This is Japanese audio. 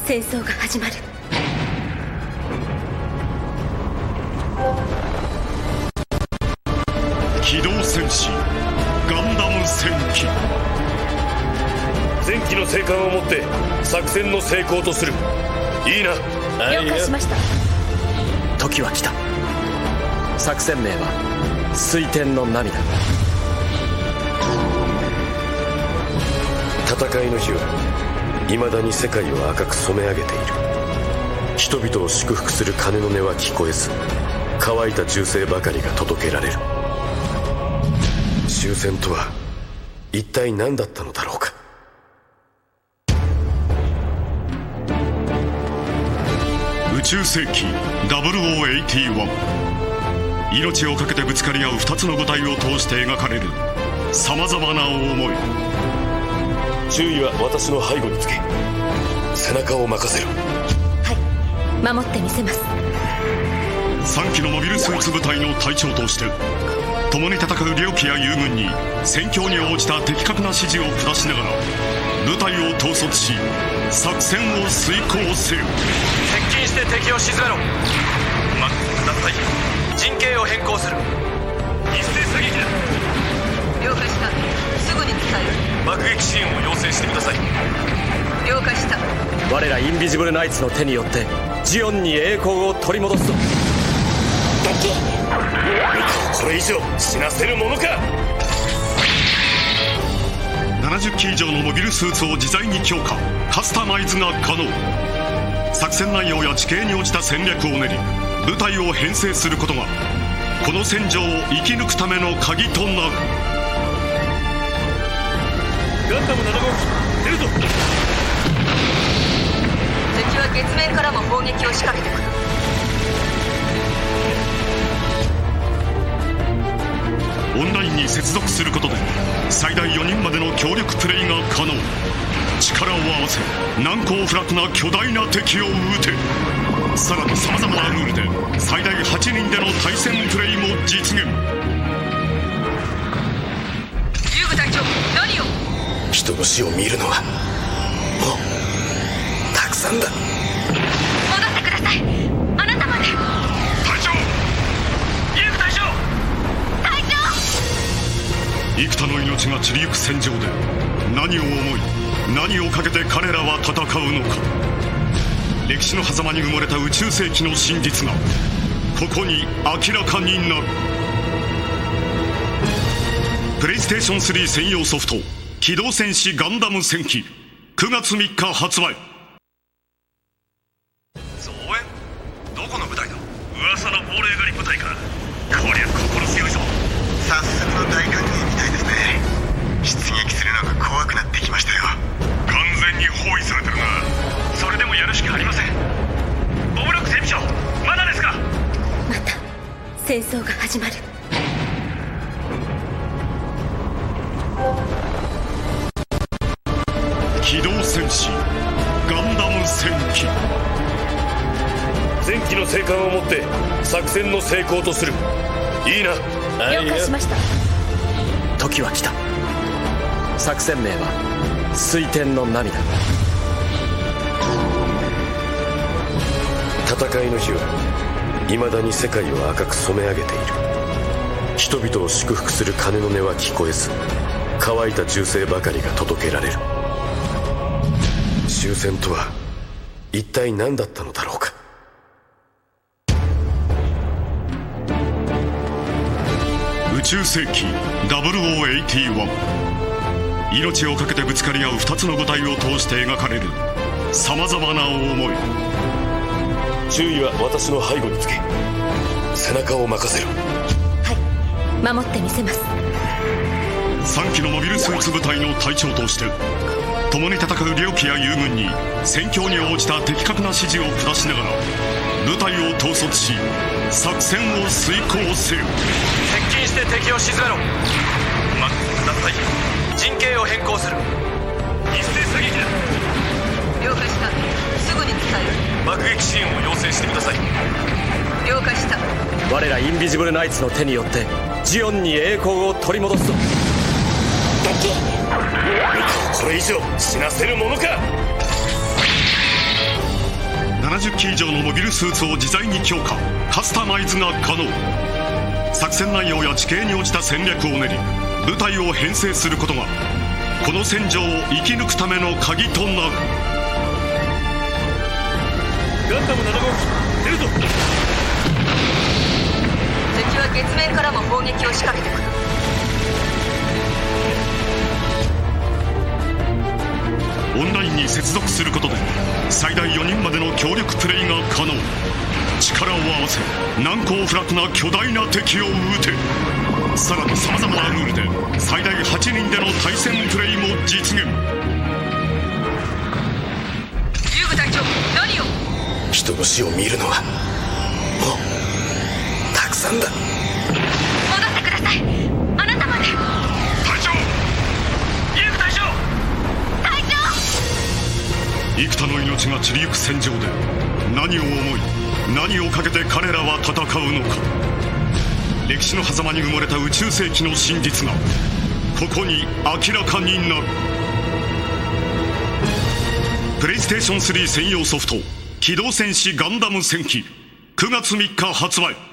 戦争が始まる。 機動戦士ガンダム戦機。 前期の生還をもって作戦の成功とする。いいな。 了解しました。 時は来た。作戦名は水天の涙。 戦いの日は未だに世界を赤く染め上げている。人々を祝福する鐘の音は聞こえず、乾いた銃声ばかりが届けられる。終戦とは一体何だったのだろうか。 宇宙世紀0081。命を懸けてぶつかり合う2つの部隊を通して描かれるさまざまな思い。 注意は私の背後につけ、背中を任せる。 はい、守ってみせます。 3機のモビルスーツ部隊の隊長として共に戦う両機や友軍に戦況に応じた的確な指示を下しながら部隊を統率し作戦を遂行せよ。 接近して敵を沈めろ。マックス脱退。陣形を変更する。一斉射撃だ。 了解した。すぐに伝える。 爆撃支援を要請してください。 了解した。 我らインビジブルナイツの手によってジオンに栄光を取り戻すぞ。 これ以上死なせるものか。 70機以上のモビルスーツを自在に強化カスタマイズが可能。作戦内容や地形に応じた戦略を練り部隊を編成することがこの戦場を生き抜くための鍵となる。 ガンダム7号機出るぞ。 敵は月面からも砲撃を仕掛けてくる。 オンラインに接続することで最大4人までの協力プレイが可能。力を合わせ難攻不落な巨大な敵を撃て。さらにさまざまなルールで最大8人での対戦プレイも実現。 遊具隊長、何を。 人の死を見るのはもうたくさんだ。 戻ってください。あなたまで。 隊長。遊具隊長。 隊長。 幾多の命が散りゆく戦場で何を思い何をかけて彼らは戦うのか。歴史の狭間に埋もれた宇宙世紀の真実がここに明らかになる。プレイステーション3専用ソフト機動戦士ガンダム戦記9月3日発売。 増援？どこの部隊だ？噂の亡霊狩り部隊か。こりゃ心強いぞ。 早速の大歓迎みたいですね。出撃するのが怖くなってきましたよ。 完全に包囲されてるな。それでもやるしかありません。ボブロック整備長、まだですか？ また戦争が始まる。 機動戦士ガンダム戦機。 前期の生還をもって作戦の成功とする。いいな。 了解しました。 時は来た。作戦名は水天の涙。 戦いの日は未だに世界を赤く染め上げている。人々を祝福する鐘の音は聞こえず、乾いた銃声ばかりが届けられる。終戦とは一体何だったのだろうか。 宇宙世紀0081。命を懸けてぶつかり合う2つの部隊を通して描かれるさまざまな思い。 注意は私の背後につけ、背中を任せる。 はい、守ってみせます。 3機のモビルスーツ部隊の隊長として共に戦う両機や友軍に戦況に応じた的確な指示を下しながら部隊を統率し作戦を遂行せよ。 接近して敵を沈めろ。マックス脱退。陣形を変更する。一斉射撃だ。 了解した。すぐに伝える。 爆撃支援を要請してください。 了解した。 我らインビジブルナイツの手によってジオンに栄光を取り戻すぞ。 これ以上死なせるものか。 70機以上のモビルスーツを自在に強化カスタマイズが可能。作戦内容や地形に応じた戦略を練り部隊を編成することがこの戦場を生き抜くための鍵となる。 ガンダム7号機出るぞ。 敵は月面からも砲撃を仕掛けてくる。 オンラインに接続することで最大4人までの協力プレイが可能。力を合わせ難攻不落な巨大な敵を撃て。さらにさまざまなルールで最大8人での対戦プレイも実現。 遊具隊長、何を。 人の死を見るのはもうたくさんだ。 戻ってください。あなたまで。 隊長、 遊具隊長。 隊長。 幾多の命が散りゆく戦場で何を思い何をかけて彼らは戦うのか。歴史の狭間に埋もれた宇宙世紀の真実がここに明らかになる。プレイステーション3専用ソフト「機動戦士ガンダム戦記」9月3日発売。